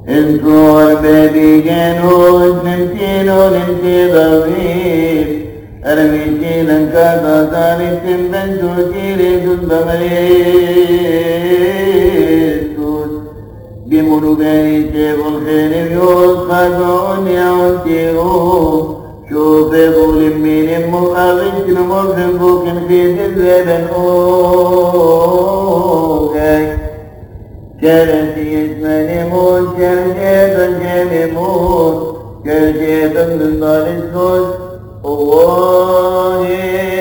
انصر بابي جنوز نمتينو نمتي ضريب أرميتي لنكا تطاري تنبن توتيري تنبغريسوس بمولو باني تيب الخير بيوز خاطئون يعوتيرو شوف بول من مقابل نمرفن بوكن في الزبن أوكي كرتي اسمه موت كرتي موت كرتي من دار الصوت الله